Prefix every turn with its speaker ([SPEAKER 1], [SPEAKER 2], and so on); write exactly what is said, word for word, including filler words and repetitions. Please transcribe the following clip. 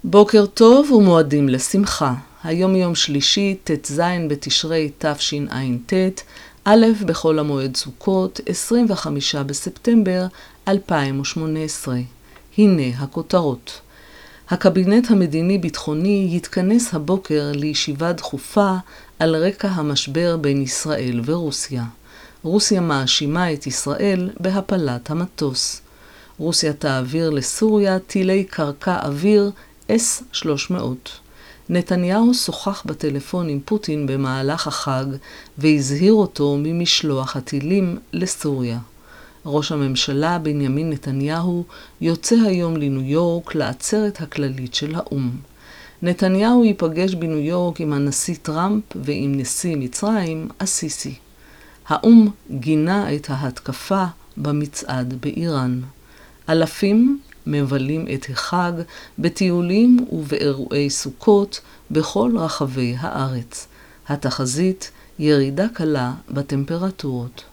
[SPEAKER 1] בוקר טוב ומועדים לשמחה. היום יום שלישי, ט"ז בתשרי תשע"ט, א' בחול המועד סוכות, עשרים וחמישה בספטמבר אלפיים ושמונה עשרה. הנה הכותרות. הקבינט המדיני-ביטחוני יתכנס הבוקר לישיבה דחופה על רקע המשבר בין ישראל ורוסיה. רוסיה מאשימה את ישראל בהפלת המטוס. רוסיה תעביר לסוריה טילי קרקע אוויר אס שלוש מאות. נתניהו שוחח בטלפון עם פוטין במהלך החג והזהיר אותו ממשלוח הטילים לסוריה. ראש הממשלה בנימין נתניהו יוצא היום לניו יורק לעצרת הכללית של האו"ם. נתניהו ייפגש בניו יורק עם הנשיא טראמפ ועם נשיא מצרים הסיסי. האו"ם גינה את ההתקפה במצעד באיראן. אלפים מבלים את החג בטיולים ובאירועי סוכות בכל רחבי הארץ. התחזית ירידה קלה בטמפרטורות.